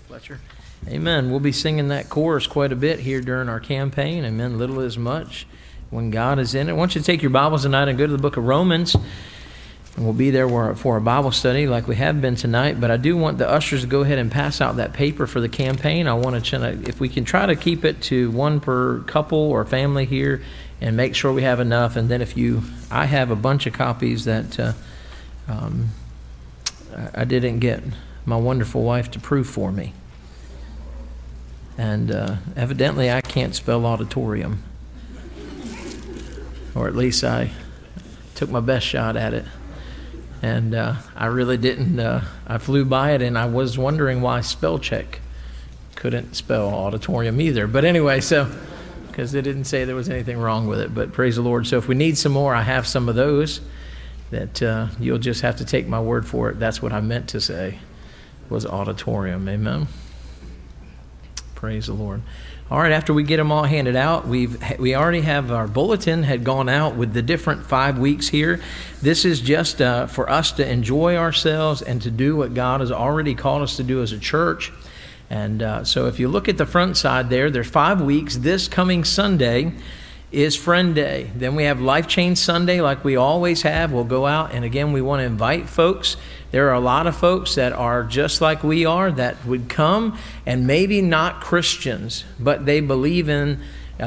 Fletcher. Amen. We'll be singing that chorus quite a bit here during our campaign. Amen. Little is much when God is in it. I want you to take your Bibles tonight and go to the book of Romans. And we'll be there for a Bible study like we have been tonight. But I do want the ushers to go ahead and pass out that paper for the campaign. I want to, if we can try to keep it to one per couple or family here and make sure we have enough. And then I have a bunch of copies that I didn't get my wonderful wife to prove for me. And evidently I can't spell auditorium. Or at least I took my best shot at it. And I really didn't. I flew by it, and I was wondering why spell check couldn't spell auditorium either. But anyway, because they didn't say there was anything wrong with it. But praise the Lord. So if we need some more, I have some of those that you'll just have to take my word for it. That's what I meant to say, was auditorium. Amen. Praise the Lord. All right, after we get them all handed out, we already have our bulletin had gone out with the different 5 weeks here. This is just for us to enjoy ourselves and to do what God has already called us to do as a church. And so if you look at the front side there's 5 weeks. This coming Sunday is Friend Day. Then we have Life Change Sunday like we always have. We'll go out, and again, we want to invite folks. There are a lot of folks that are just like we are that would come and maybe not Christians, but they believe in,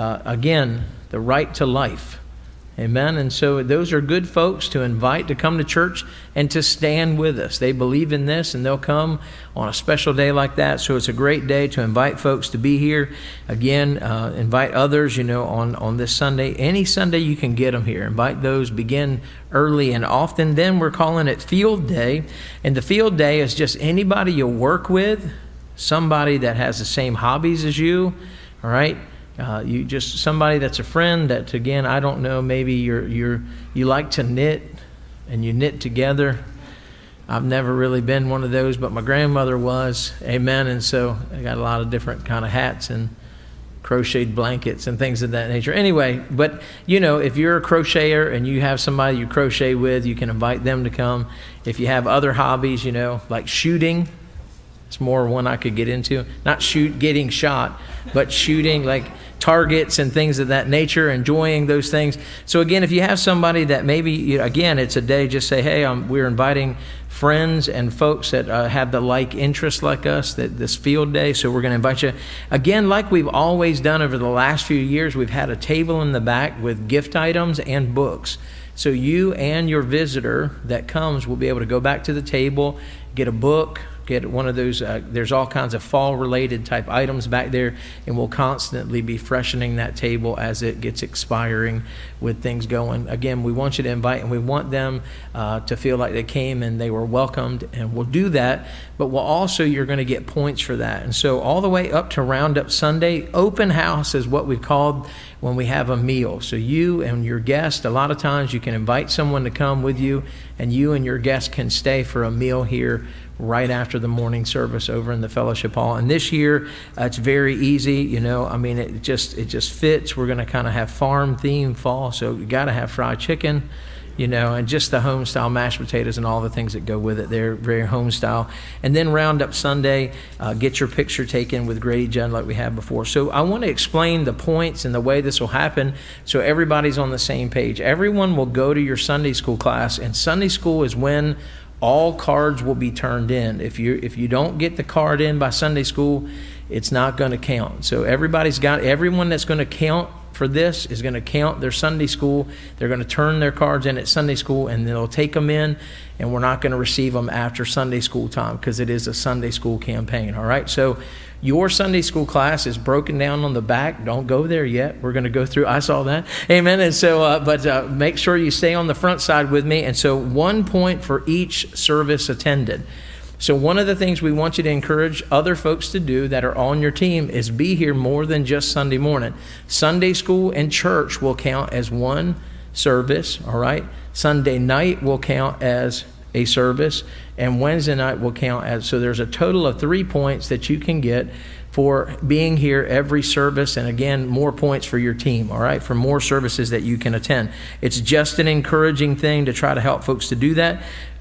again, the right to life. Amen. And so those are good folks to invite to come to church and to stand with us. They believe in this, and they'll come on a special day like that. So it's a great day to invite folks to be here. Again, invite others, on this Sunday. Any Sunday you can get them here. Invite those, begin early and often. Then we're calling it Field Day. And the Field Day is just anybody you work with, somebody that has the same hobbies as you, all right? You just somebody that's a friend that, again, I don't know, maybe you like to knit and you knit together. I've never really been one of those, but my grandmother was. Amen. And so I got a lot of different kind of hats and crocheted blankets and things of that nature. Anyway, but if you're a crocheter and you have somebody you crochet with, you can invite them to come. If you have other hobbies, like shooting, it's more one I could get into. Not getting shot, but shooting like targets and things of that nature, enjoying those things. So again, if you have somebody that maybe, again, it's a day, just say, hey, we're inviting friends and folks that have the like interest like us, that this Field Day, so we're going to invite you. Again, like we've always done over the last few years, we've had a table in the back with gift items and books. So you and your visitor that comes will be able to go back to the table, get a book, get one of those, there's all kinds of fall-related type items back there, and we'll constantly be freshening that table as it gets expiring with things going. Again, we want you to invite, and we want them to feel like they came and they were welcomed, and we'll do that, but you're going to get points for that. And so all the way up to Roundup Sunday, open house is what we've called when we have a meal. So you and your guest, a lot of times you can invite someone to come with you, and your guest can stay for a meal here right after the morning service over in the fellowship hall. And this year, it's very easy, it just fits. We're going to kind of have farm theme fall, so you got to have fried chicken, and just the home style mashed potatoes and all the things that go with it. They're very home style. And then Roundup Sunday, get your picture taken with Grady Judd like we had before. So I want to explain the points and the way this will happen so everybody's on the same page. Everyone will go to your Sunday school class, and Sunday school is when all cards will be turned in. If you don't get the card in by Sunday school, it's not going to count. So everyone that's going to count for this is going to count their Sunday school. They're going to turn their cards in at Sunday school, and they'll take them in, and we're not going to receive them after Sunday school time because it is a Sunday school campaign. All right, so your Sunday school class is broken down on the back. Don't go there yet. We're going to go through. I saw that. Amen. And so, but make sure you stay on the front side with me. And so 1 point for each service attended. So one of the things we want you to encourage other folks to do that are on your team is be here more than just Sunday morning. Sunday school and church will count as one service, all right? Sunday night will count as a service, and Wednesday night will count as, so there's a total of 3 points that you can get for being here every service, and again, more points for your team, all right, for more services that you can attend. It's just an encouraging thing to try to help folks to do that.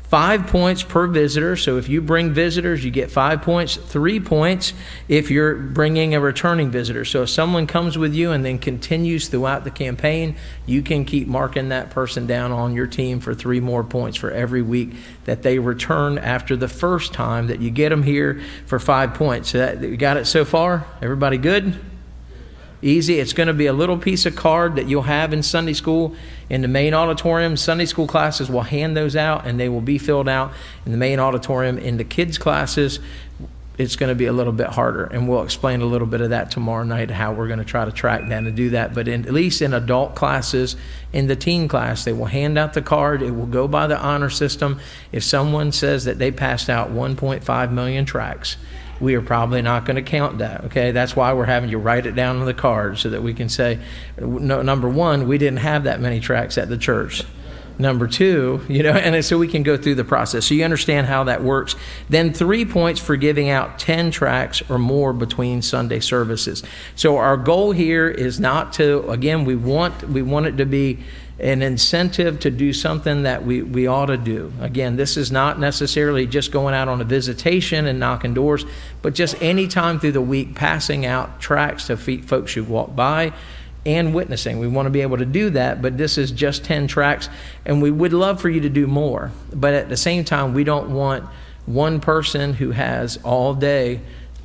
5 points per visitor. So if you bring visitors, you get 5 points. 3 points if you're bringing a returning visitor. So if someone comes with you and then continues throughout the campaign, you can keep marking that person down on your team for 3 more points for every week that they return after the first time that you get them here for 5 points. So you got it so far? Everybody good? Easy. It's going to be a little piece of card that you'll have in Sunday school in the main auditorium. Sunday school classes will hand those out, and they will be filled out in the main auditorium. In the kids' classes, it's going to be a little bit harder, and we'll explain a little bit of that tomorrow night, how we're going to try to track down to do that. But at least in adult classes, in the teen class, they will hand out the card. It will go by the honor system. If someone says that they passed out 1.5 million tracts, we are probably not going to count that, okay? That's why we're having you write it down on the card so that we can say, no, number one, we didn't have that many tracts at the church. Number two, and so we can go through the process. So you understand how that works. Then 3 points for giving out 10 tracts or more between Sunday services. So our goal here is not to, again, we want it to be an incentive to do something that we ought to do. Again, this is not necessarily just going out on a visitation and knocking doors, but just any time through the week passing out tracts to folks who walk by and witnessing. We want to be able to do that, but this is just 10 tracts, and we would love for you to do more. But at the same time, we don't want one person who has all day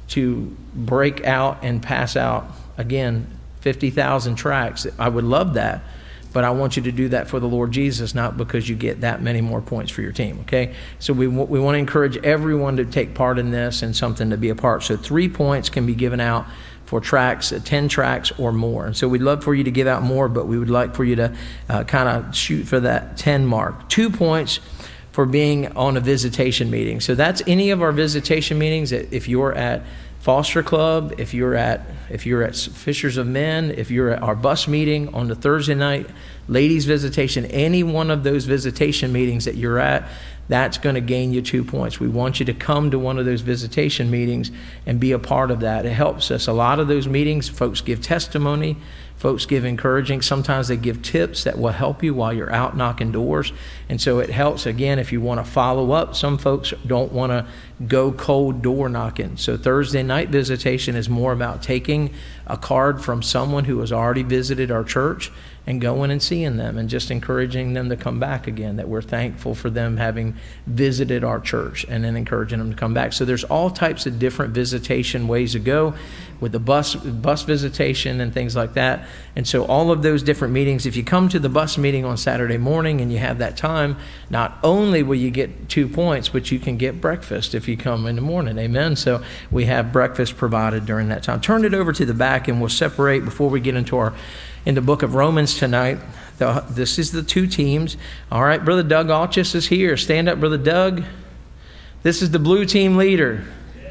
to break out and pass out, again, 50,000 tracts. I would love that. But I want you to do that for the Lord Jesus, not because you get that many more points for your team, okay? So we want to encourage everyone to take part in this and something to be a part. So 3 points can be given out for tracts, 10 tracts or more. And so we'd love for you to give out more, but we would like for you to kind of shoot for that 10 mark. 2 points for being on a visitation meeting. So that's any of our visitation meetings. If you're at Foster Club, if you're at Fishers of Men, if you're at our bus meeting on the Thursday night, ladies visitation, any one of those visitation meetings that you're at, that's going to gain you 2 points. We want you to come to one of those visitation meetings and be a part of that. It helps us. A lot of those meetings, folks give testimony, folks give encouraging. Sometimes they give tips that will help you while you're out knocking doors. And so it helps, again, if you want to follow up. Some folks don't want to go cold door knocking. So Thursday night visitation is more about taking a card from someone who has already visited our church and going and seeing them and just encouraging them to come back again, that we're thankful for them having visited our church, and then encouraging them to come back. So there's all types of different visitation ways to go with the bus visitation and things like that. And so all of those different meetings, if you come to the bus meeting on Saturday morning and you have that time, not only will you get 2 points, but you can get breakfast if you come in the morning. Amen. So we have breakfast provided during that time. Turn it over to the back and we'll separate before we get into in the book of Romans tonight. This is the 2 teams. All right, Brother Doug Alchis is here. Stand up, Brother Doug. This is the blue team leader.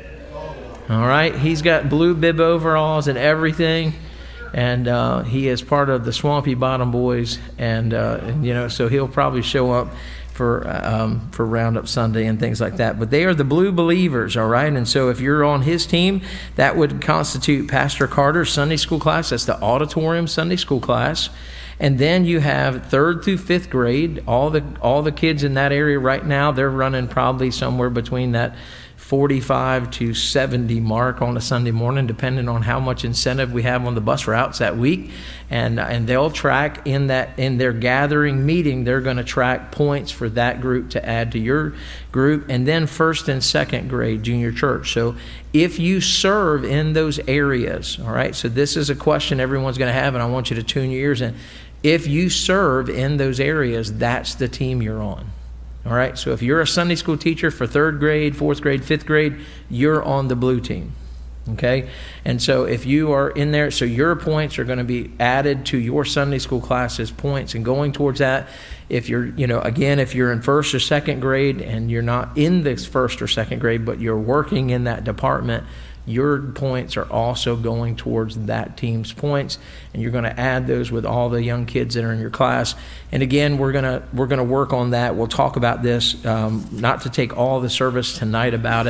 All right, he's got blue bib overalls and everything. And he is part of the Swampy Bottom Boys. And so he'll probably show up for Roundup Sunday and things like that. But they are the blue believers, all right? And so if you're on his team, that would constitute Pastor Carter's Sunday school class. That's the auditorium Sunday school class. And then you have 3rd through 5th grade. All the kids in that area right now, they're running probably somewhere between that 45 to 70 mark on a Sunday morning, depending on how much incentive we have on the bus routes that week. And they'll track in their gathering meeting, they're going to track points for that group to add to your group. And then 1st and 2nd grade junior church. So if you serve in those areas, all right, so this is a question everyone's going to have, and I want you to tune your ears in. If you serve in those areas, that's the team you're on. All right, so if you're a Sunday school teacher for 3rd grade, 4th grade, 5th grade, you're on the blue team, okay? And so if you are in there, so your points are going to be added to your Sunday school class's points and going towards that. If you're, again, if you're in 1st or 2nd grade and you're not in this 1st or 2nd grade, but you're working in that department, your points are also going towards that team's points, and you're going to add those with all the young kids that are in your class. And again, we're going to work on that. We'll talk about this, not to take all the service tonight about it,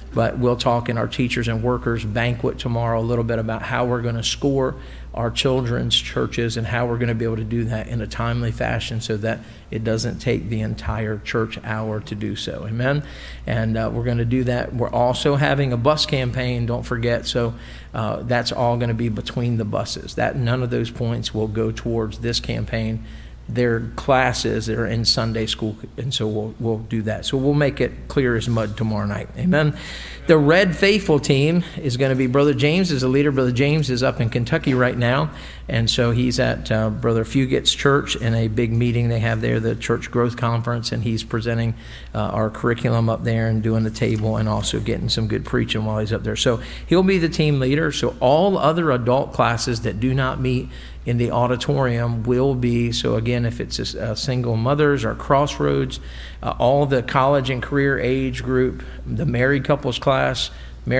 But we'll talk in our teachers and workers banquet tomorrow a little bit about how we're going to score our children's churches and how we're going to be able to do that in a timely fashion so that it doesn't take the entire church hour to do so. Amen? And we're going to do that. We're also having a bus campaign, don't forget. So that's all going to be between the buses. None of those points will go towards this campaign. Their classes, they're in Sunday school, and so we'll do that. So we'll make it clear as mud tomorrow night. Amen. The Red Faithful team is going to be Brother James is the leader. Brother James is up in Kentucky right now, and so he's at Brother Fugit's church in a big meeting they have there, the Church Growth Conference, and he's presenting our curriculum up there and doing the table and also getting some good preaching while he's up there. So he'll be the team leader. So all other adult classes that do not meet in the auditorium will be, so again, if it's a single mothers or Crossroads, all the college and career age group, the married couples class,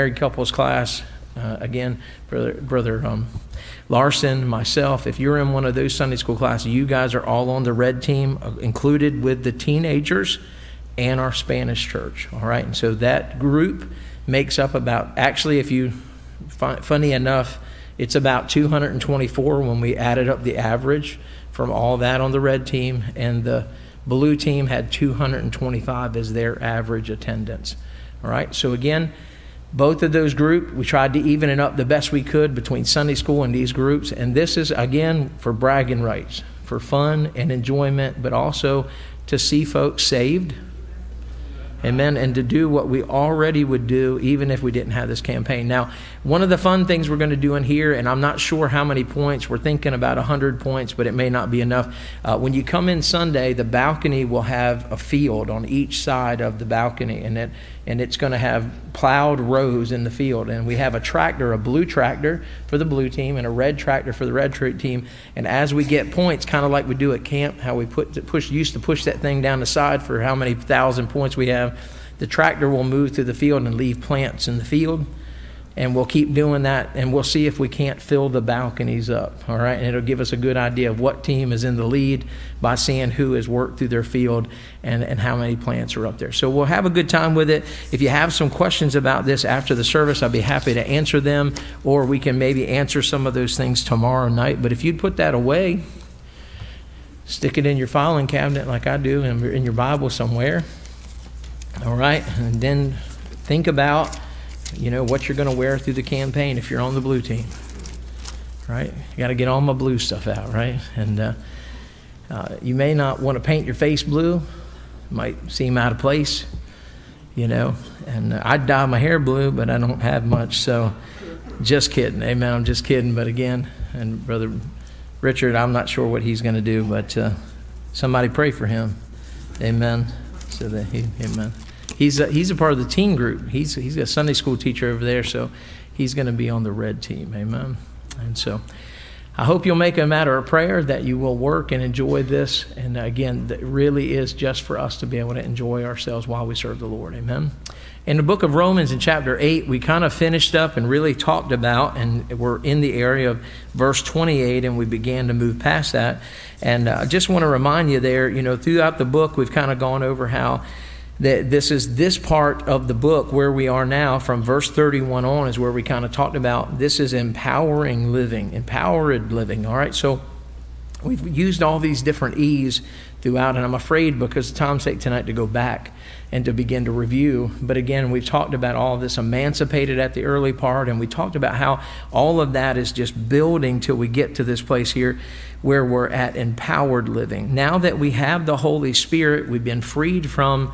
again, Brother Larson, myself, if you're in one of those Sunday school classes, you guys are all on the red team, included with the teenagers and our Spanish church, all right? And so that group makes up about, actually, if you, funny enough, it's about 224 when we added up the average from all that on the red team, and the blue team had 225 as their average attendance. All right, so again, both of those groups, we tried to even it up the best we could between Sunday school and these groups, and this is, again, for bragging rights, for fun and enjoyment, but also to see folks saved. Amen. And to do what we already would do even if we didn't have this campaign. Now, one of the fun things we're going to do in here, and I'm not sure how many points, we're thinking about 100 points, but it may not be enough. When you come in Sunday, the balcony will have a field on each side of the balcony, and it's going to have plowed rows in the field. And we have a tractor, a blue tractor for the blue team and a red tractor for the red team. And as we get points, kind of like we do at camp, how we used to push that thing down the side for how many thousand points we have, the tractor will move through the field and leave plants in the field. And we'll keep doing that, and we'll see if we can't fill the balconies up, all right? And it'll give us a good idea of what team is in the lead by seeing who has worked through their field and how many plants are up there. So we'll have a good time with it. If you have some questions about this after the service, I'll be happy to answer them, or we can maybe answer some of those things tomorrow night. But if you'd put that away, stick it in your filing cabinet like I do, in your Bible somewhere, all right? And then think about what you're going to wear through the campaign if you're on the blue team, right? You got to get all my blue stuff out, right? And you may not want to paint your face blue. Might seem out of place, And I'd dye my hair blue, but I don't have much, so just kidding. Amen, I'm just kidding. But again, and Brother Richard, I'm not sure what he's going to do, but somebody pray for him. Amen. So that amen. He's a part of the teen group. He's a Sunday school teacher over there, so he's going to be on the red team. Amen. And so I hope you'll make it a matter of prayer that you will work and enjoy this. And again, that really is just for us to be able to enjoy ourselves while we serve the Lord. Amen. In the book of Romans in chapter 8, we kind of finished up and really talked about, and we're in the area of verse 28, and we began to move past that. And I just want to remind you there, throughout the book, we've kind of gone over how that this part of the book where we are now from verse 31 on is where we kind of talked about this is empowered living. All right, so we've used all these different E's throughout, and I'm afraid because of time's sake tonight to go back and to begin to review. But again, we've talked about all of this emancipated at the early part, and we talked about how all of that is just building till we get to this place here where we're at empowered living. Now that we have the Holy Spirit, we've been freed from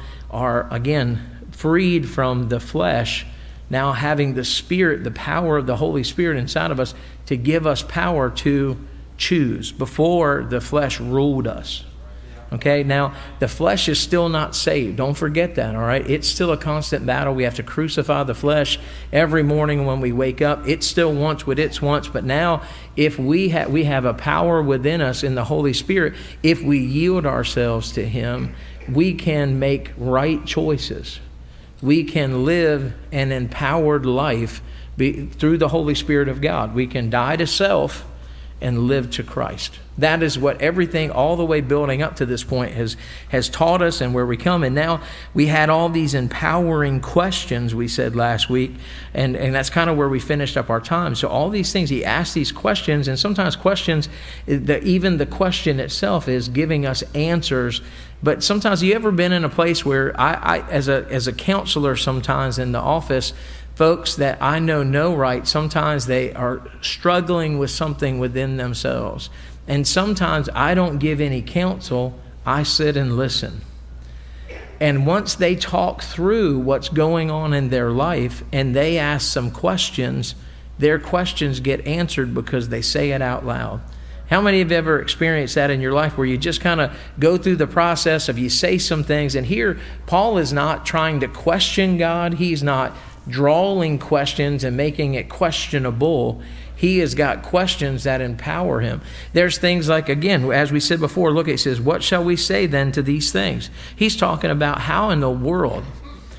the flesh, now having the Spirit, the power of the Holy Spirit inside of us to give us power to choose. Before, the flesh ruled us. Okay, now the flesh is still not saved. Don't forget that, all right? It's still a constant battle. We have to crucify the flesh every morning when we wake up. It still wants what it wants, but now if we have a power within us in the Holy Spirit, if we yield ourselves to Him, we can make right choices. We can live an empowered life through the Holy Spirit of God. We can die to self and live to Christ. That is what everything all the way building up to this point has taught us and where we come. And now we had all these empowering questions we said last week, and that's kind of where we finished up our time. So all these things, he asked these questions, and sometimes questions, even the question itself is giving us answers. But sometimes, you ever been in a place where I as a counselor sometimes in the office, folks that I know right, sometimes they are struggling with something within themselves. And sometimes I don't give any counsel, I sit and listen. And once they talk through what's going on in their life and they ask some questions, their questions get answered because they say it out loud. How many have ever experienced that in your life where you just kind of go through the process of you say some things? And here, Paul is not trying to question God. He's not drawing questions and making it questionable. He has got questions that empower him. There's things like, again, as we said before, look, it says, what shall we say then to these things? He's talking about how in the world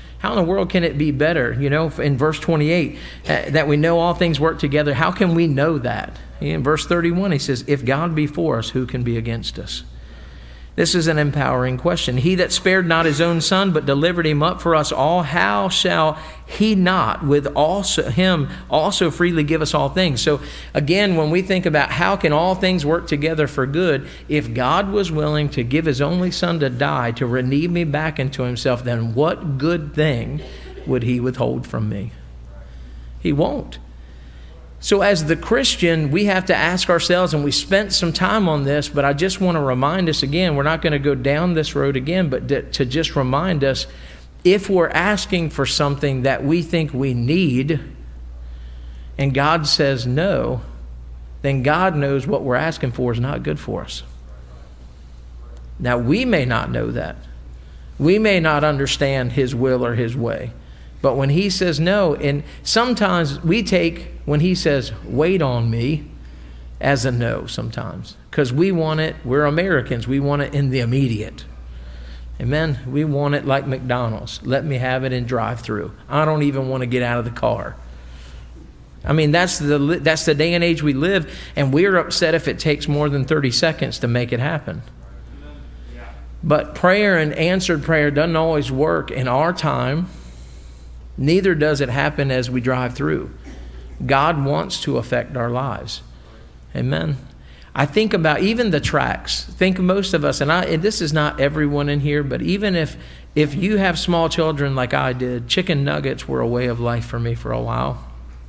can it be better? You know, in verse 28, that we know all things work together. How can we know that? In verse 31, he says, if God be for us, who can be against us? This is an empowering question. He that spared not his own son, but delivered him up for us all, how shall he not with him also freely give us all things? So again, when we think about how can all things work together for good, if God was willing to give his only son to die, to redeem me back into himself, then what good thing would he withhold from me? He won't. So as the Christian, we have to ask ourselves, and we spent some time on this, but I just want to remind us again, we're not going to go down this road again, but to just remind us, if we're asking for something that we think we need, and God says no, then God knows what we're asking for is not good for us. Now, we may not know that. We may not understand his will or his way. But when he says no, and sometimes we take, when he says, wait on me, as a no sometimes. Because we want it, we're Americans, we want it in the immediate. Amen? We want it like McDonald's. Let me have it in drive-through. I don't even want to get out of the car. I mean, that's the day and age we live, and we're upset if it takes more than 30 seconds to make it happen. But prayer and answered prayer doesn't always work in our time. Neither does it happen as we drive through. God wants to affect our lives. Amen. I think about even the tracks. Think most of us, and this is not everyone in here, but even if you have small children like I did, chicken nuggets were a way of life for me for a while.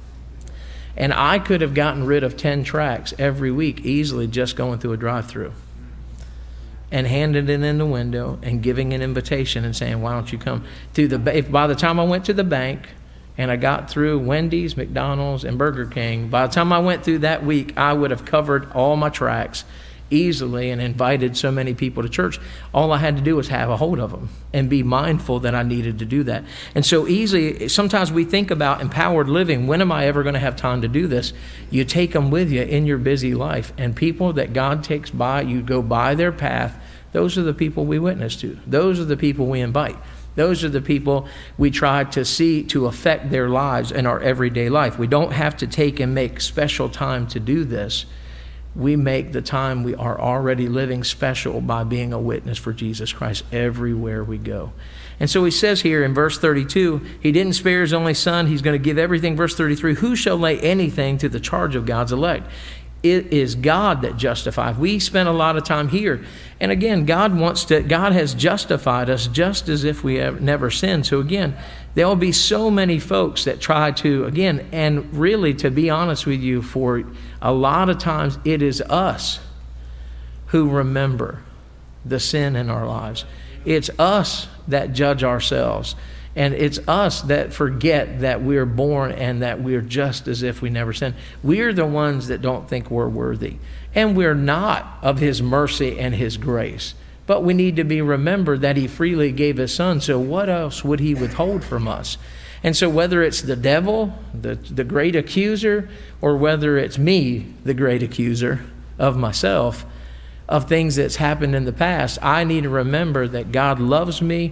And I could have gotten rid of 10 tracks every week easily just going through a drive-through and handing it in the window and giving an invitation and saying, why don't you come to if by the time I went to the bank and I got through Wendy's, McDonald's, and Burger King, by the time I went through that week, I would have covered all my tracks easily and invited so many people to church. All I had to do was have a hold of them and be mindful that I needed to do that. And so easily, sometimes we think about empowered living. When am I ever going to have time to do this? You take them with you in your busy life. And people that God takes by, you go by their path, those are the people we witness to. Those are the people we invite. Those are the people we try to see to affect their lives in our everyday life. We don't have to take and make special time to do this. We make the time we are already living special by being a witness for Jesus Christ everywhere we go. And so he says here in verse 32, he didn't spare his only son. He's going to give everything. Verse 33, who shall lay anything to the charge of God's elect? It is God that justifies. We spent a lot of time here. And again, God has justified us just as if we have never sinned. So again, there will be so many folks that try to, again, and really, to be honest with you, for a lot of times it is us who remember the sin in our lives. It's us that judge ourselves. And it's us that forget that we're born and that we're just as if we never sinned. We're the ones that don't think we're worthy. And we're not of his mercy and his grace. But we need to be remembered that he freely gave his son. So what else would he withhold from us? And so whether it's the devil, the great accuser, or whether it's me, the great accuser of myself, of things that's happened in the past, I need to remember that God loves me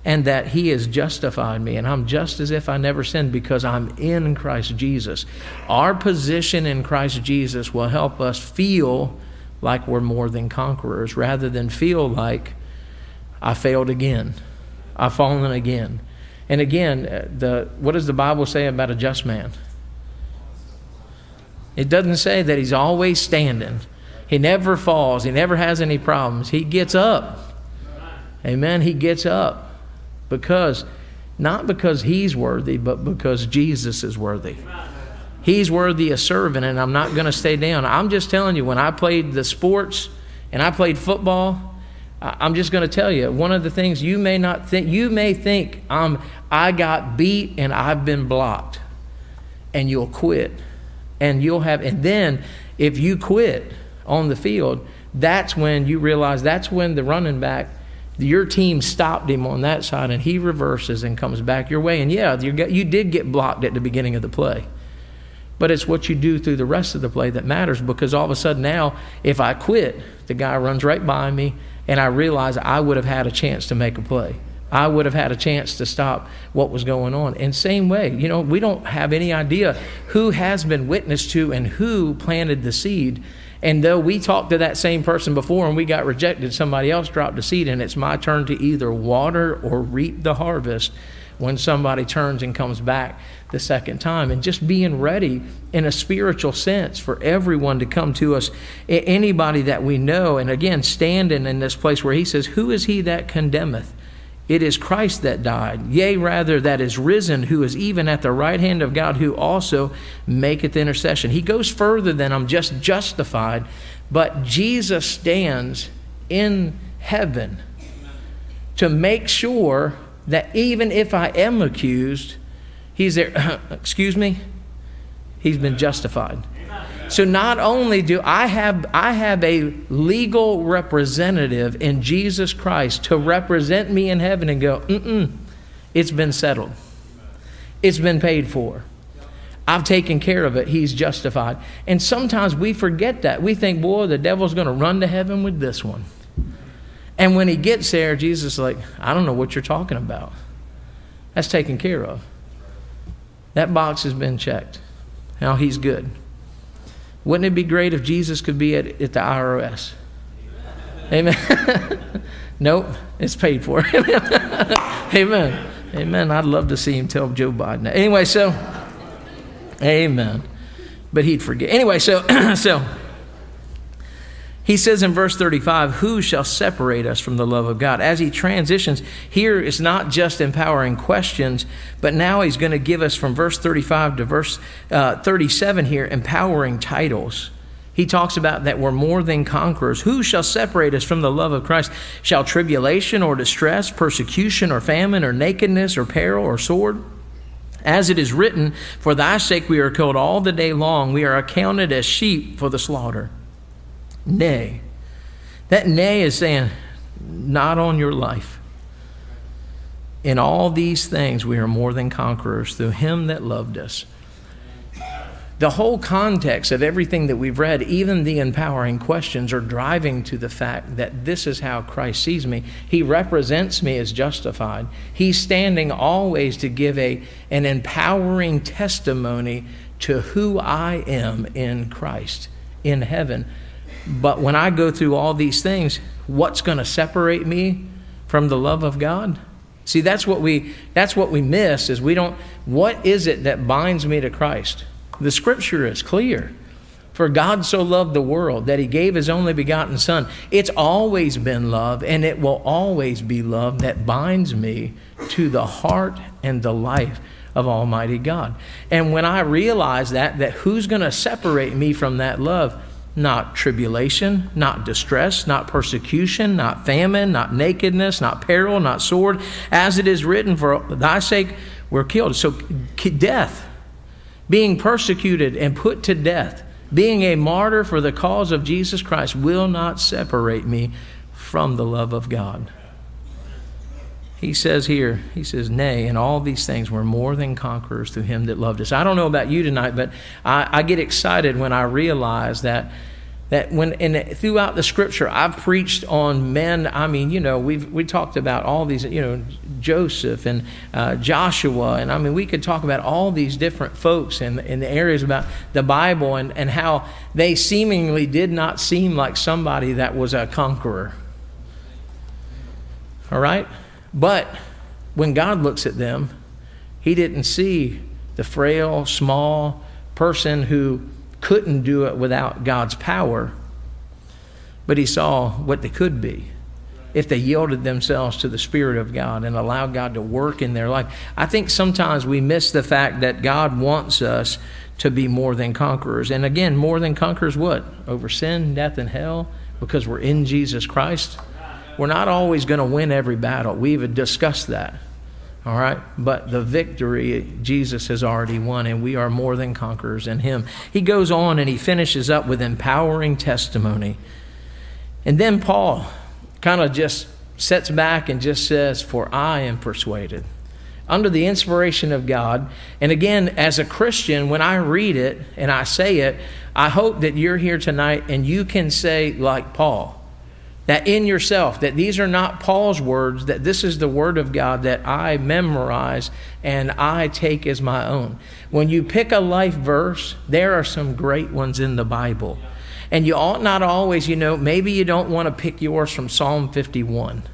and that he has justified me, and I'm just as if I never sinned because I'm in Christ Jesus. Our position in Christ Jesus will help us feel like we're more than conquerors rather than feel like I failed again, I've fallen again. And again, what does the Bible say about a just man? It doesn't say that he's always standing. He never falls. He never has any problems. He gets up. Amen. He gets up not because he's worthy, but because Jesus is worthy. He's worthy of serving, and I'm not going to stay down. I'm just telling you, when I played the sports and I played football, I'm just going to tell you, one of the things you may not think, you may think I got beat and I've been blocked, and you'll quit. And then if you quit on the field, that's when you realize that's when the running back, your team stopped him on that side, and he reverses and comes back your way. And yeah, you did get blocked at the beginning of the play. But it's what you do through the rest of the play that matters, because all of a sudden now, if I quit, the guy runs right by me, and I realize I would have had a chance to make a play. I would have had a chance to stop what was going on. And same way, we don't have any idea who has been witnessed to and who planted the seed. And though we talked to that same person before and we got rejected, somebody else dropped the seed, and it's my turn to either water or reap the harvest when somebody turns and comes back the second time. And just being ready in a spiritual sense for everyone to come to us, anybody that we know. And again, standing in this place where he says, who is he that condemneth? It is Christ that died, yea, rather that is risen, who is even at the right hand of God, who also maketh intercession. He goes further than I'm just justified, but Jesus stands in heaven to make sure that even if I am accused, he's there. Excuse me? He's been justified. So not only do I have a legal representative in Jesus Christ to represent me in heaven and go, it's been settled. It's been paid for. I've taken care of it. He's justified. And sometimes we forget that. We think, boy, the devil's going to run to heaven with this one. And when he gets there, Jesus is like, I don't know what you're talking about. That's taken care of. That box has been checked. Now he's good. Wouldn't it be great if Jesus could be at the IRS? Amen. Nope, it's paid for. Amen. Amen. I'd love to see him tell Joe Biden that. Anyway, so, amen. But he'd forget. Anyway, so he says in verse 35, who shall separate us from the love of God? As he transitions, here it's not just empowering questions, but now he's going to give us from verse 35 to verse 37 here, empowering titles. He talks about that we're more than conquerors. Who shall separate us from the love of Christ? Shall tribulation or distress, persecution or famine or nakedness or peril or sword? As it is written, for thy sake we are killed all the day long. We are accounted as sheep for the slaughter. Nay. That nay is saying, not on your life. In all these things we are more than conquerors through him that loved us. The whole context of everything that we've read, even the empowering questions, are driving to the fact that this is how Christ sees me. He represents me as justified. He's standing always to give an empowering testimony to who I am in Christ, in heaven. But when I go through all these things, what's going to separate me from the love of God? See, that's what we miss, is we don't, what is it that binds me to Christ? The scripture is clear. For God so loved the world that he gave his only begotten son. It's always been love, and it will always be love that binds me to the heart and the life of Almighty God. And when I realize that who's going to separate me from that love? Not tribulation, not distress, not persecution, not famine, not nakedness, not peril, not sword. As it is written, for thy sake we're killed. So death, being persecuted and put to death, being a martyr for the cause of Jesus Christ will not separate me from the love of God. He says here, nay, in all these things we're more than conquerors through him that loved us. I don't know about you tonight, but I get excited when I realize that that throughout the scripture, I've preached on men. I mean, we talked about all these, Joseph and Joshua, and I mean, we could talk about all these different folks in the areas about the Bible and how they seemingly did not seem like somebody that was a conqueror. All right? But when God looks at them, he didn't see the frail, small person who couldn't do it without God's power, but he saw what they could be if they yielded themselves to the Spirit of God and allowed God to work in their life. I think sometimes we miss the fact that God wants us to be more than conquerors. And again, more than conquerors what? Over sin, death, and hell, because we're in Jesus Christ. We're not always going to win every battle. We've discussed that. All right? But the victory Jesus has already won, and we are more than conquerors in him. He goes on and he finishes up with empowering testimony. And then Paul kind of just sets back and just says, "For I am persuaded." Under the inspiration of God. And again, as a Christian, when I read it and I say it, I hope that you're here tonight and you can say like Paul, that in yourself, that these are not Paul's words, that this is the word of God that I memorize and I take as my own. When you pick a life verse, there are some great ones in the Bible. And you ought not always, maybe you don't want to pick yours from Psalm 51.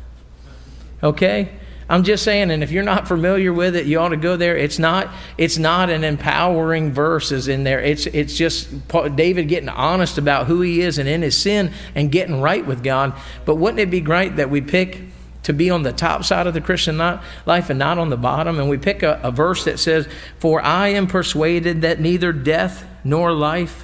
Okay? I'm just saying, and if you're not familiar with it, you ought to go there. It's not an empowering verses in there. It's just David getting honest about who he is and in his sin and getting right with God. But wouldn't it be great that we pick to be on the top side of the Christian life and not on the bottom? And we pick a verse that says, "For I am persuaded that neither death nor life,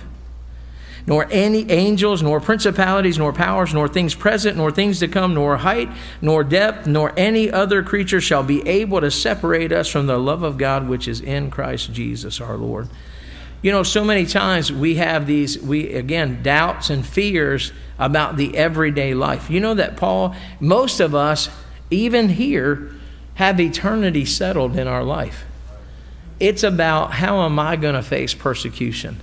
nor any angels, nor principalities, nor powers, nor things present, nor things to come, nor height, nor depth, nor any other creature shall be able to separate us from the love of God which is in Christ Jesus our Lord." So many times we have these, doubts and fears about the everyday life. You know that most of us, even here, have eternity settled in our life. It's about, how am I going to face persecution?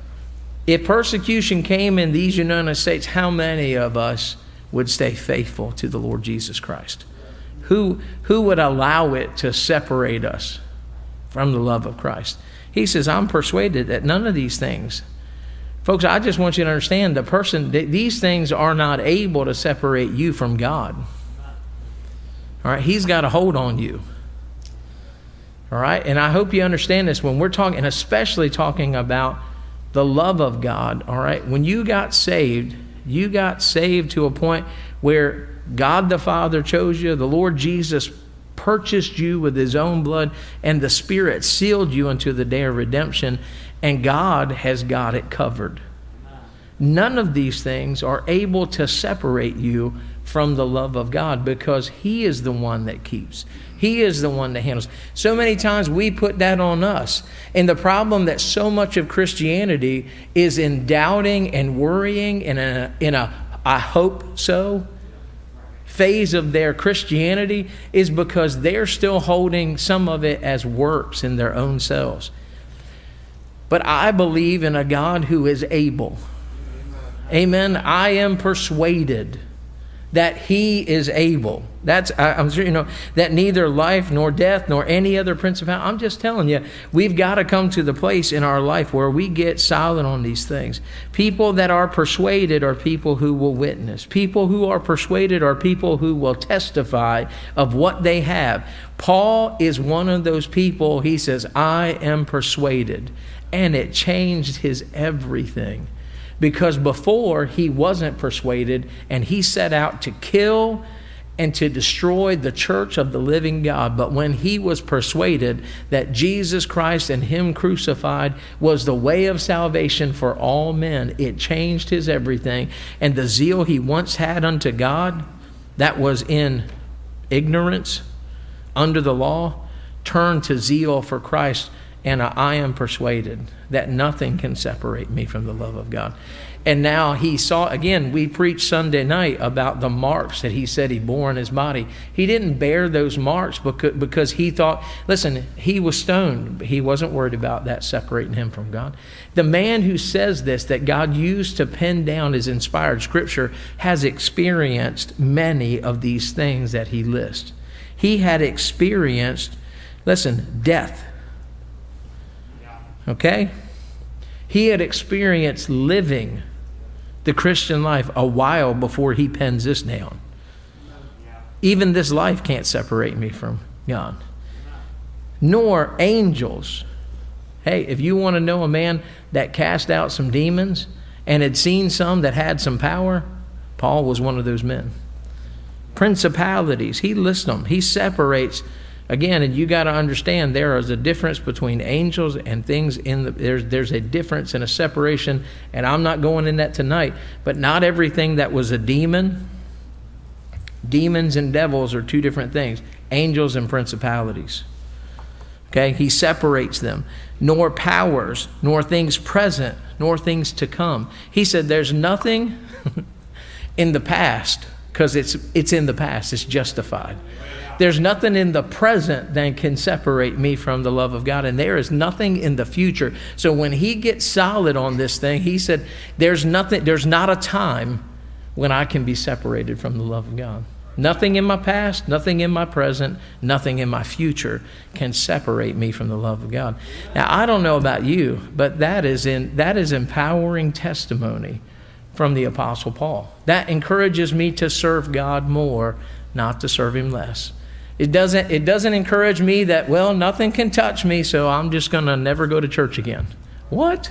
If persecution came in these United States, how many of us would stay faithful to the Lord Jesus Christ? Who would allow it to separate us from the love of Christ? He says, I'm persuaded that none of these things. Folks, I just want you to understand, these things are not able to separate you from God. All right, he's got a hold on you. All right, and I hope you understand this when we're talking, and especially talking about the love of God. All right, when you got saved to a point where God the Father chose you, the Lord Jesus purchased you with his own blood, and the Spirit sealed you unto the day of redemption, and God has got it covered. None of these things are able to separate you from the love of God, because he is the one that keeps. He is the one that handles. So many times we put that on us. And the problem that so much of Christianity is in doubting and worrying in a I hope so phase of their Christianity is because they're still holding some of it as works in their own selves. But I believe in a God who is able. Amen. I am persuaded that he is able. I'm sure that neither life nor death nor any other principality. I'm just telling you, we've got to come to the place in our life where we get silent on these things. People that are persuaded are people who will witness. People who are persuaded are people who will testify of what they have. Paul is one of those people. He says, I am persuaded. And it changed his everything. Because before, he wasn't persuaded, and he set out to kill and to destroy the church of the living God. But when he was persuaded that Jesus Christ and him crucified was the way of salvation for all men, it changed his everything. And the zeal he once had unto God, that was in ignorance, under the law, turned to zeal for Christ. and I am persuaded that nothing can separate me from the love of God. And now he saw, again, we preached Sunday night about the marks that he said he bore in his body. He didn't bear those marks because he thought, listen, he was stoned. He wasn't worried about that separating him from God. The man who says this, that God used to pen down his inspired scripture, has experienced many of these things that he lists. He had experienced, listen, death. Okay? He had experienced living the Christian life a while before he pens this down. Even this life can't separate me from God. Nor angels. Hey, if you want to know a man that cast out some demons and had seen some that had some power, Paul was one of those men. Principalities, he lists them. He separates. Again, and you got to understand, there is a difference between angels and things there's a difference and a separation, and I'm not going in that tonight, but not everything that was a demon. Demons and devils are two different things. Angels and principalities. Okay, he separates them. Nor powers, nor things present, nor things to come. He said there's nothing in the past, because it's in the past, it's justified. There's nothing in the present that can separate me from the love of God. And there is nothing in the future. So when he gets solid on this thing, he said, there's not a time when I can be separated from the love of God. Nothing in my past, nothing in my present, nothing in my future can separate me from the love of God. Now, I don't know about you, but that is empowering testimony from the Apostle Paul. That encourages me to serve God more, not to serve him less. It doesn't encourage me that, well, nothing can touch me, so I'm just going to never go to church again. What?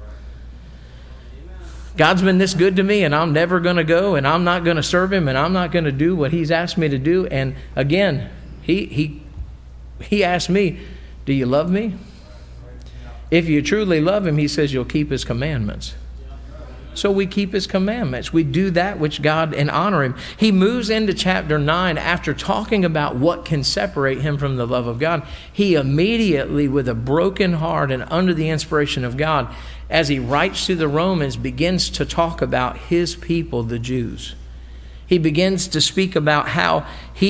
God's been this good to me, and I'm never going to go, and I'm not going to serve him, and I'm not going to do what he's asked me to do. And again, he asked me, do you love me? If you truly love him, he says you'll keep his commandments. So we keep his commandments. We do that which God and honor him. He moves into chapter 9 after talking about what can separate him from the love of God. He immediately, with a broken heart and under the inspiration of God, as he writes to the Romans, begins to talk about his people, the Jews. He begins to speak about how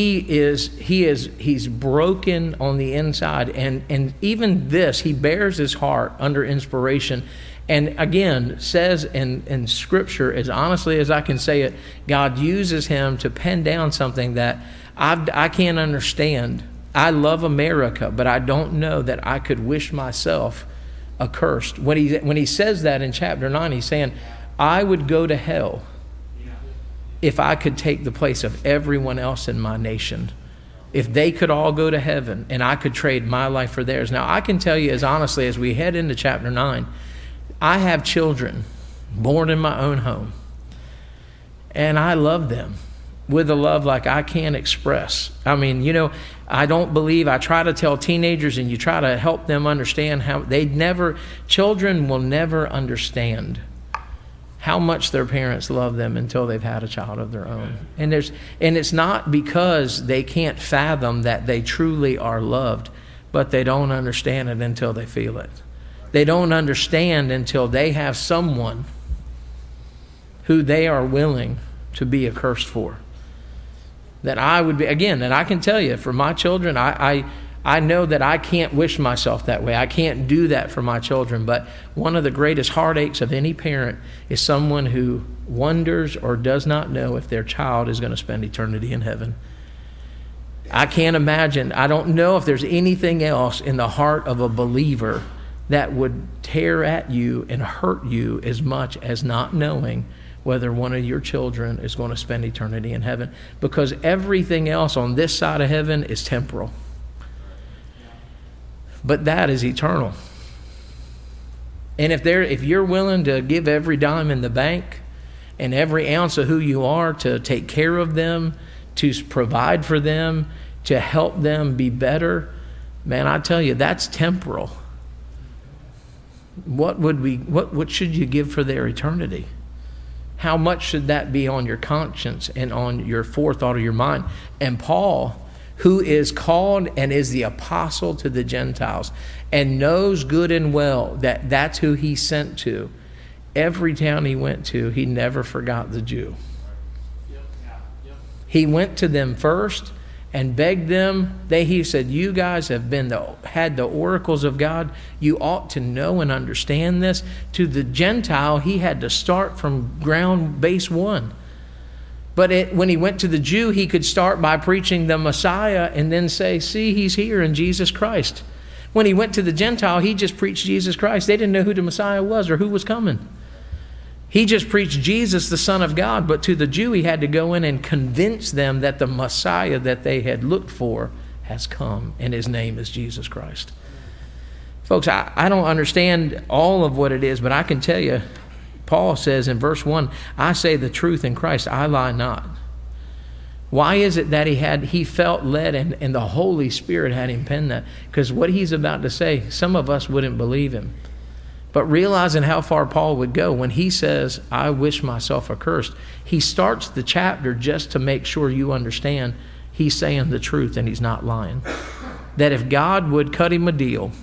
he's broken on the inside. And even this, he bears his heart under inspiration. And again, says in Scripture, as honestly as I can say it, God uses him to pen down something that I can't understand. I love America, but I don't know that I could wish myself accursed. When he says that in chapter 9, he's saying, I would go to hell if I could take the place of everyone else in my nation. If they could all go to heaven and I could trade my life for theirs. Now, I can tell you as honestly as we head into chapter 9, I have children born in my own home, and I love them with a love like I can't express. I mean, I try to tell teenagers, and you try to help them understand how children will never understand how much their parents love them until they've had a child of their own. And it's not because they can't fathom that they truly are loved, but they don't understand it until they feel it. They don't understand until they have someone who they are willing to be accursed for. That I would be, again, and I can tell you, for my children, I know that I can't wish myself that way. I can't do that for my children. But one of the greatest heartaches of any parent is someone who wonders or does not know if their child is going to spend eternity in heaven. I can't imagine. I don't know if there's anything else in the heart of a believer that would tear at you and hurt you as much as not knowing whether one of your children is going to spend eternity in heaven. Because everything else on this side of heaven is temporal. But that is eternal. And if you're willing to give every dime in the bank and every ounce of who you are to take care of them, to provide for them, to help them be better, man, I tell you, that's temporal. What should you give for their eternity? How much should that be on your conscience and on your forethought of your mind? And Paul, who is called and is the apostle to the Gentiles, and knows good and well that that's who he sent to. Every town he went to, he never forgot the Jew. He went to them first and begged them. He said, you guys have had the oracles of God. You ought to know and understand this. To the Gentile, he had to start from ground base one. But when he went to the Jew, he could start by preaching the Messiah and then say, see, he's here in Jesus Christ. When he went to the Gentile, he just preached Jesus Christ. They didn't know who the Messiah was or who was coming. He just preached Jesus, the Son of God. But to the Jew, he had to go in and convince them that the Messiah that they had looked for has come, and his name is Jesus Christ. Folks, I don't understand all of what it is, but I can tell you, Paul says in verse 1, I say the truth in Christ, I lie not. Why is it that he felt led and the Holy Spirit had him pen that? Because what he's about to say, some of us wouldn't believe him. But realizing how far Paul would go, when he says, I wish myself accursed, he starts the chapter just to make sure you understand he's saying the truth and he's not lying. That if God would cut him a deal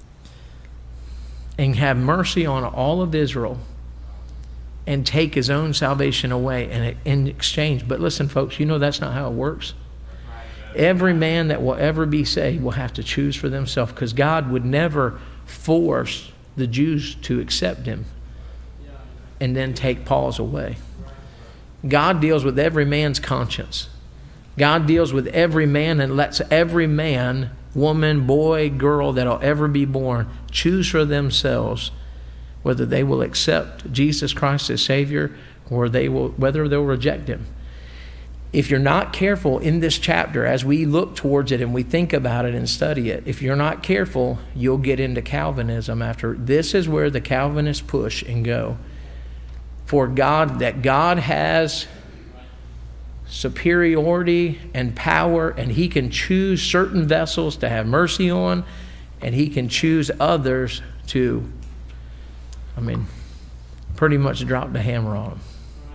and have mercy on all of Israel and take his own salvation away and in exchange. But listen, folks, you know that's not how it works. Every man that will ever be saved will have to choose for themselves, because God would never force the Jews to accept him and then take Paul's away. God deals with every man's conscience. God deals with every man and lets every man, woman, boy, girl that'll ever be born choose for themselves whether they will accept Jesus Christ as Savior or whether they'll reject him. If you're not careful in this chapter, as we look towards it and we think about it and study it, if you're not careful, you'll get into Calvinism after. This is where the Calvinists push and go. For God has superiority and power, and he can choose certain vessels to have mercy on, and he can choose others to, pretty much drop the hammer on them.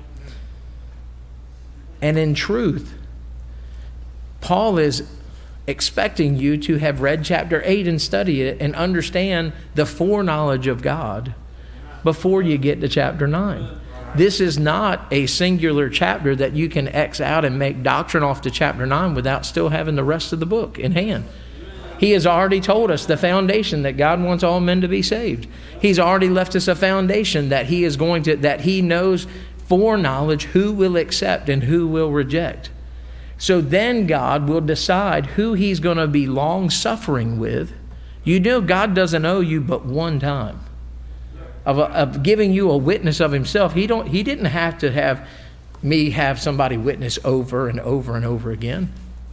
And in truth, Paul is expecting you to have read chapter 8 and study it and understand the foreknowledge of God before you get to chapter 9. This is not a singular chapter that you can X out and make doctrine off to chapter 9 without still having the rest of the book in hand. He has already told us the foundation that God wants all men to be saved. He's already left us a foundation that he knows foreknowledge who will accept and who will reject. So then God will decide who he's going to be long-suffering with. You know God doesn't owe you but one time of giving you a witness of himself. He didn't have to have me have somebody witness over and over and over again.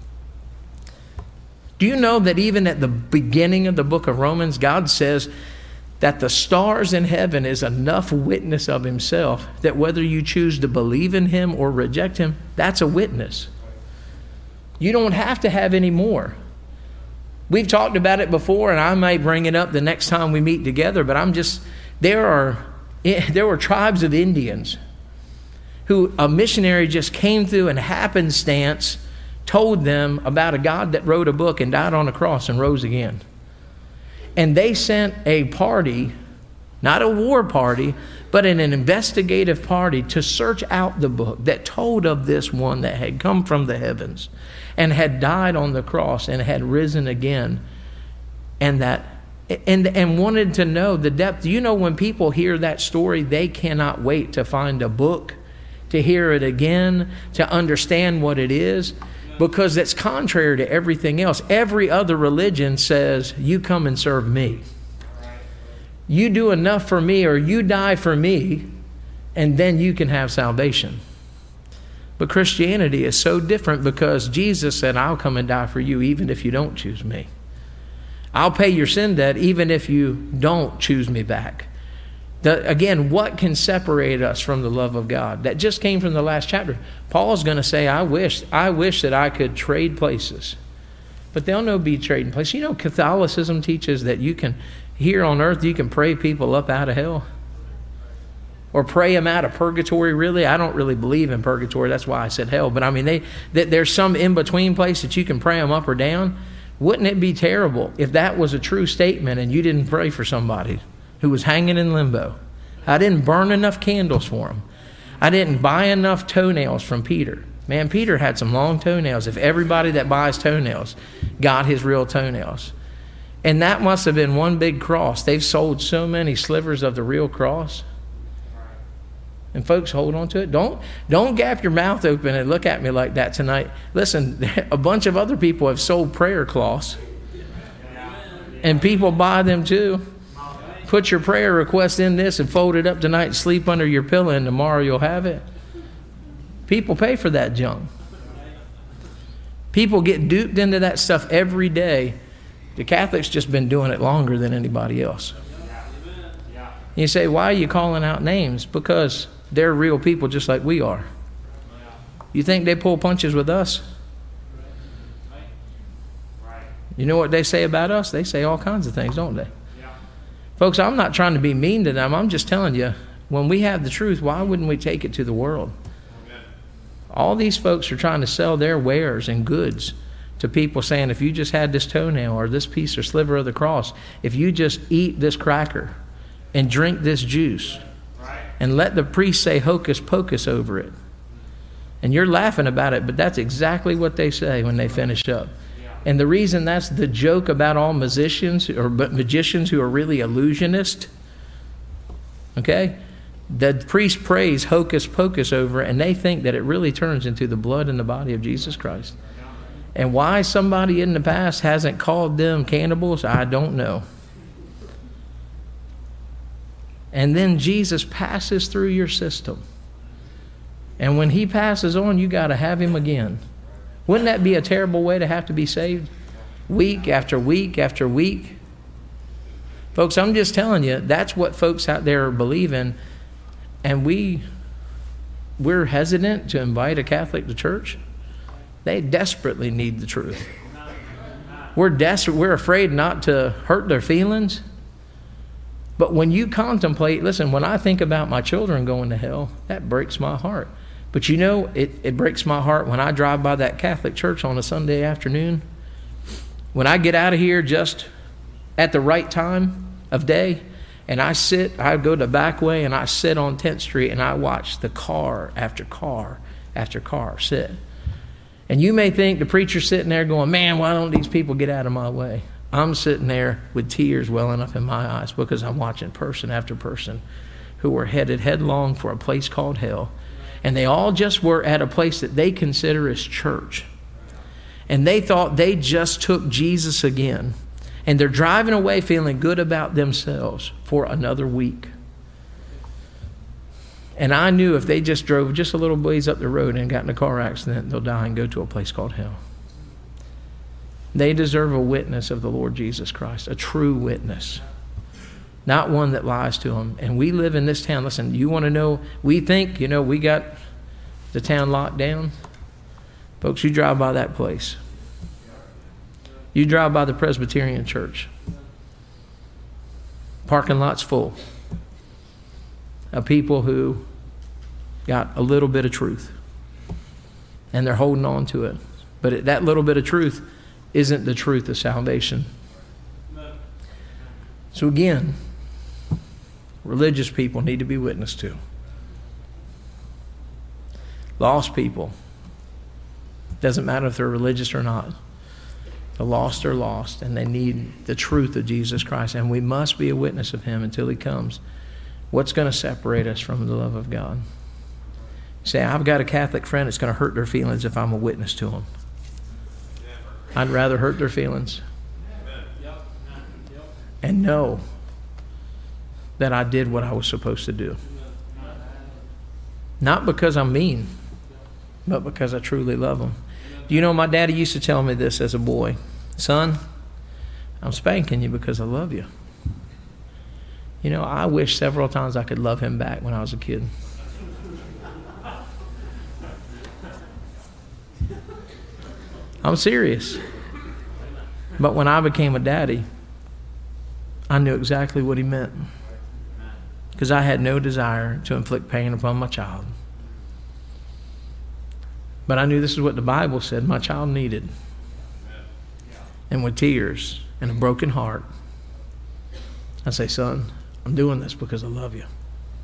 Do you know that even at the beginning of the book of Romans, God says that the stars in heaven is enough witness of himself that whether you choose to believe in him or reject him, that's a witness. You don't have to have any more. We've talked about it before, and I may bring it up the next time we meet together, but there were tribes of Indians who a missionary just came through and happenstance told them about a God that wrote a book and died on a cross and rose again. And they sent a party, not a war party, but an investigative party to search out the book that told of this one that had come from the heavens and had died on the cross and had risen again, and wanted to know the depth. You know, when people hear that story, they cannot wait to find a book, to hear it again, to understand what it is. Because it's contrary to everything else. Every other religion says, you come and serve me. You do enough for me, or you die for me, and then you can have salvation. But Christianity is so different, because Jesus said, I'll come and die for you even if you don't choose me. I'll pay your sin debt even if you don't choose me back. Again, what can separate us from the love of God? That just came from the last chapter. Paul's going to say, I wish that I could trade places. But they'll no be trading places. You know, Catholicism teaches that you can, here on earth, you can pray people up out of hell. or pray them out of purgatory. Really, I don't really believe in purgatory. That's why I said hell. But I mean, there's some in-between place that you can pray them up or down. Wouldn't it be terrible if that was a true statement and you didn't pray for somebody who was hanging in limbo? I didn't burn enough candles for him. I didn't buy enough toenails from Peter. Man, Peter had some long toenails. If everybody that buys toenails got his real toenails. And that must have been one big cross. They've sold so many slivers of the real cross. And folks, hold on to it. Don't gap your mouth open and look at me like that tonight. Listen, a bunch of other people have sold prayer cloths. And people buy them too. Put your prayer request in this and fold it up tonight, sleep under your pillow, and tomorrow you'll have it. People pay for that junk. People get duped into that stuff every day. The Catholics just been doing it longer than anybody else. You say, why are you calling out names? Because they're real people just like we are. You think they pull punches with us? You know what they say about us? They say all kinds of things, don't they? Folks, I'm not trying to be mean to them. I'm just telling you, when we have the truth, why wouldn't we take it to the world? All these folks are trying to sell their wares and goods to people, saying, if you just had this toenail or this piece or sliver of the cross, if you just eat this cracker and drink this juice and let the priest say hocus pocus over it. And you're laughing about it, but that's exactly what they say when they finish up. And the reason that's the joke about all magicians who are really illusionists, okay? The priest prays hocus pocus over it, and they think that it really turns into the blood and the body of Jesus Christ. And why somebody in the past hasn't called them cannibals, I don't know. And then Jesus passes through your system. And when he passes on, you got to have him again. Wouldn't that be a terrible way to have to be saved? Week after week after week. Folks, I'm just telling you, that's what folks out there are believing. And we're hesitant to invite a Catholic to church. They desperately need the truth. We're afraid not to hurt their feelings. But when you contemplate, listen, when I think about my children going to hell, that breaks my heart. But you know, it breaks my heart when I drive by that Catholic church on a Sunday afternoon. When I get out of here just at the right time of day, and I go the back way and I sit on 10th Street and I watch the car after car after car sit. And you may think the preacher's sitting there going, man, why don't these people get out of my way? I'm sitting there with tears welling up in my eyes because I'm watching person after person who were headed headlong for a place called hell. And they all just were at a place that they consider as church. And they thought they just took Jesus again. And they're driving away feeling good about themselves for another week. And I knew if they just drove just a little ways up the road and got in a car accident, they'll die and go to a place called hell. They deserve a witness of the Lord Jesus Christ, a true witness. Not one that lies to them. And we live in this town. Listen, you want to know, we think, we got the town locked down. Folks, you drive by that place. You drive by the Presbyterian church. Parking lot's full of people who got a little bit of truth. And they're holding on to it. But that little bit of truth isn't the truth of salvation. So again, religious people need to be witnessed to. Lost people, doesn't matter if they're religious or not. The lost are lost, and they need the truth of Jesus Christ. And we must be a witness of him until he comes. What's going to separate us from the love of God? You say, I've got a Catholic friend, it's going to hurt their feelings if I'm a witness to them. I'd rather hurt their feelings and know that I did what I was supposed to do. Not because I'm mean, but because I truly love them. Do you know, my daddy used to tell me this as a boy. Son, I'm spanking you because I love you. I wish several times I could love him back when I was a kid. I'm serious. But when I became a daddy, I knew exactly what he meant. because I had no desire to inflict pain upon my child. But I knew this is what the Bible said my child needed. And with tears and a broken heart, I say, son, I'm doing this because I love you.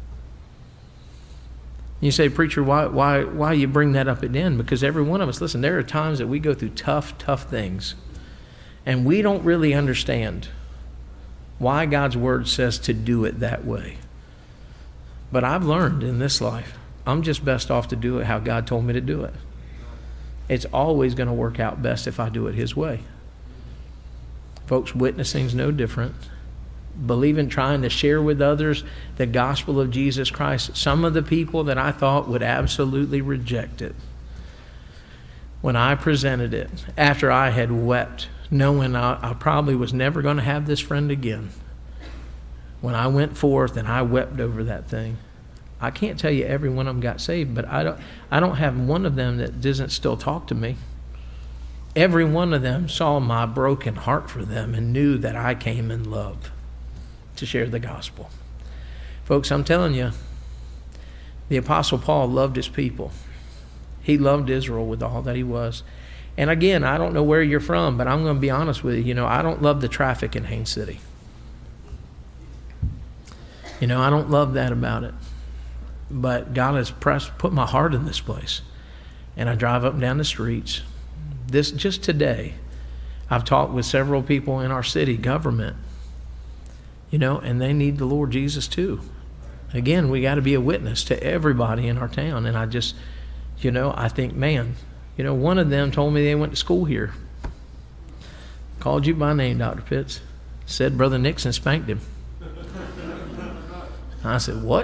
You say, preacher, why you bring that up at the end? Because every one of us, listen, there are times that we go through tough things, and we don't really understand why God's word says to do it that way. But I've learned in this life, I'm just best off to do it how God told me to do it. It's always going to work out best if I do it his way. Folks, witnessing is no different. Believing, trying to share with others the gospel of Jesus Christ. Some of the people that I thought would absolutely reject it, when I presented it, after I had wept, knowing I probably was never going to have this friend again, when I went forth and I wept over that thing, I can't tell you every one of them got saved, but I don't have one of them that doesn't still talk to me. Every one of them saw my broken heart for them and knew that I came in love to share the gospel. Folks, I'm telling you, the Apostle Paul loved his people. He loved Israel with all that he was. And again, I don't know where you're from, but I'm going to be honest with you. You know, I don't love the traffic in Haines City. You know, I don't love that about it. But God has put my heart in this place. And I drive up and down the streets. Just today, I've talked with several people in our city government, you know, and they need the Lord Jesus too. Again, we got to be a witness to everybody in our town. And I just, you know, I think, man, you know, one of them told me they went to school here. Called you by name, Dr. Pitts. Said Brother Nixon spanked him. I said, what?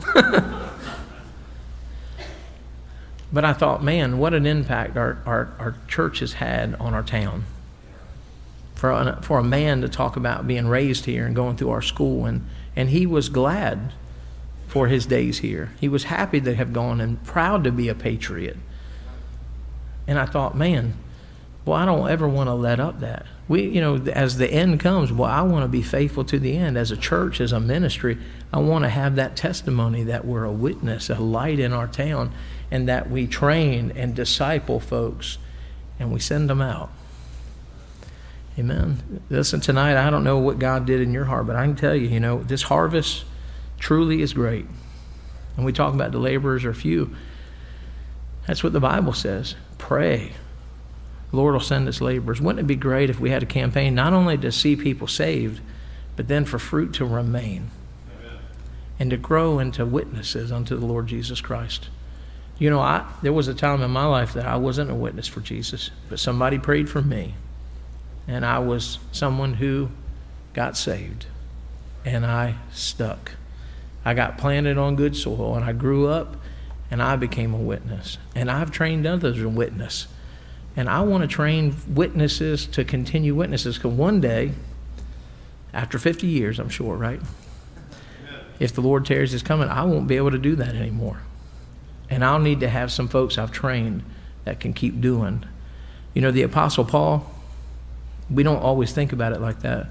But I thought, man, what an impact our church has had on our town. For a man to talk about being raised here and going through our school, and he was glad for his days here. He was happy to have gone and proud to be a patriot. And I thought, man, well, I don't ever want to let up that. We, you know, as the end comes, well, I want to be faithful to the end. As a church, as a ministry, I want to have that testimony that we're a witness, a light in our town, and that we train and disciple folks, and we send them out. Amen. Listen, tonight, I don't know what God did in your heart, but I can tell you, you know, this harvest truly is great. And we talk about the laborers are few. That's what the Bible says. Pray. The Lord will send us laborers. Wouldn't it be great if we had a campaign not only to see people saved, but then for fruit to remain. Amen. And to grow into witnesses unto the Lord Jesus Christ. You know, there was a time in my life that I wasn't a witness for Jesus, but somebody prayed for me. And I was someone who got saved. And I stuck. I got planted on good soil, and I grew up, and I became a witness. And I've trained others to witness. And I want to train witnesses to continue witnesses, because one day, after 50 years, I'm sure, right? If the Lord tarries his coming, I won't be able to do that anymore. And I'll need to have some folks I've trained that can keep doing. You know, the Apostle Paul, we don't always think about it like that,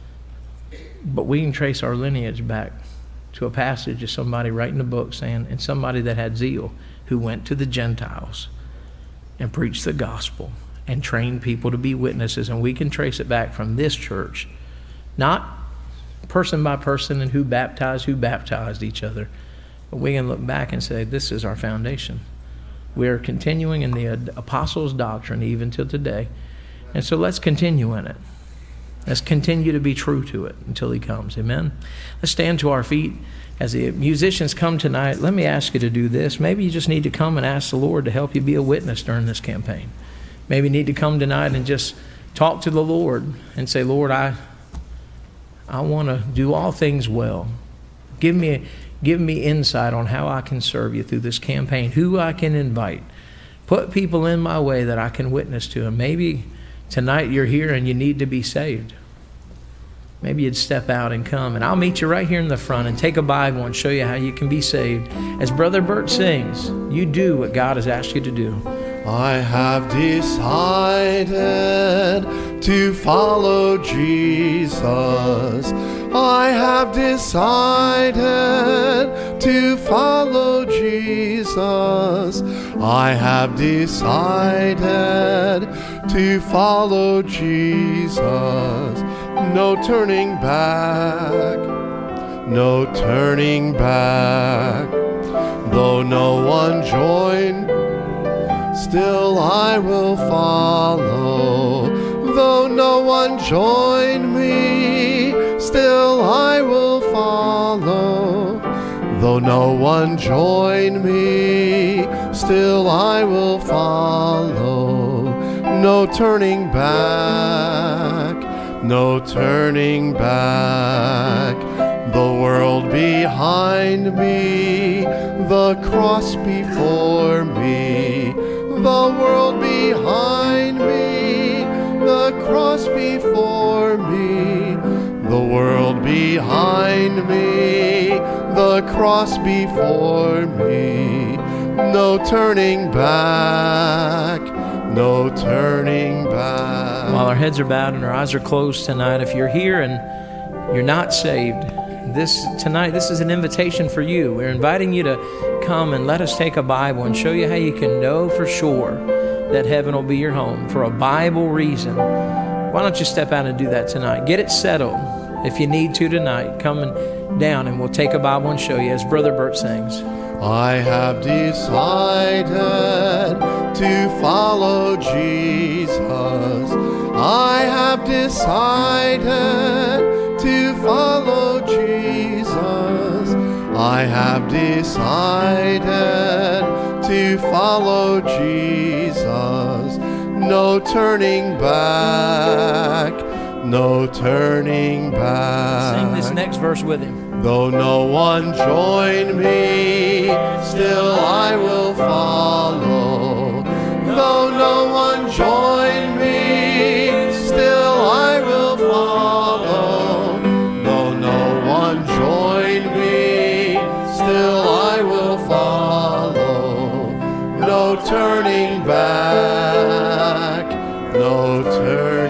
but we can trace our lineage back to a passage of somebody writing a book saying, and somebody that had zeal, who went to the Gentiles and preached the gospel and trained people to be witnesses. And we can trace it back from this church, not person by person and who baptized each other, but we can look back and say, this is our foundation. We are continuing in the apostles' doctrine even till today. And so let's continue in it. Let's continue to be true to it until he comes. Amen. Let's stand to our feet. As the musicians come tonight, let me ask you to do this. Maybe you just need to come and ask the Lord to help you be a witness during this campaign. Maybe you need to come tonight and just talk to the Lord and say, Lord, I want to do all things well. Give me insight on how I can serve you through this campaign, who I can invite. Put people in my way that I can witness to. And maybe tonight you're here and you need to be saved. Maybe you'd step out and come, and I'll meet you right here in the front and take a Bible and show you how you can be saved. As Brother Bert sings, you do what God has asked you to do. I have decided to follow Jesus. I have decided to follow Jesus. I have decided to follow Jesus. No turning back, no turning back. Though no one join, still I will follow. Though no one join me, still I will follow. Though no one join me, still I will follow. No turning back, no turning back. The world behind me, the cross before me. The world behind me, the cross before me. The world behind me, the cross before me. No turning back, no turning back. While our heads are bowed and our eyes are closed tonight, if you're here and you're not saved, this is an invitation for you. We're inviting you to come and let us take a Bible and show you how you can know for sure that heaven will be your home for a Bible reason. Why don't you step out and do that tonight? Get it settled. If you need to tonight, come down and we'll take a Bible and show you, as Brother Bert sings. I have decided to follow Jesus. I have decided to follow Jesus. I have decided to follow Jesus. No turning back, no turning back. Sing this next verse with him. Though no one join me, still I will follow. Though no one join me, still I will follow. Though no one join me, still I will follow. No turning back, no turning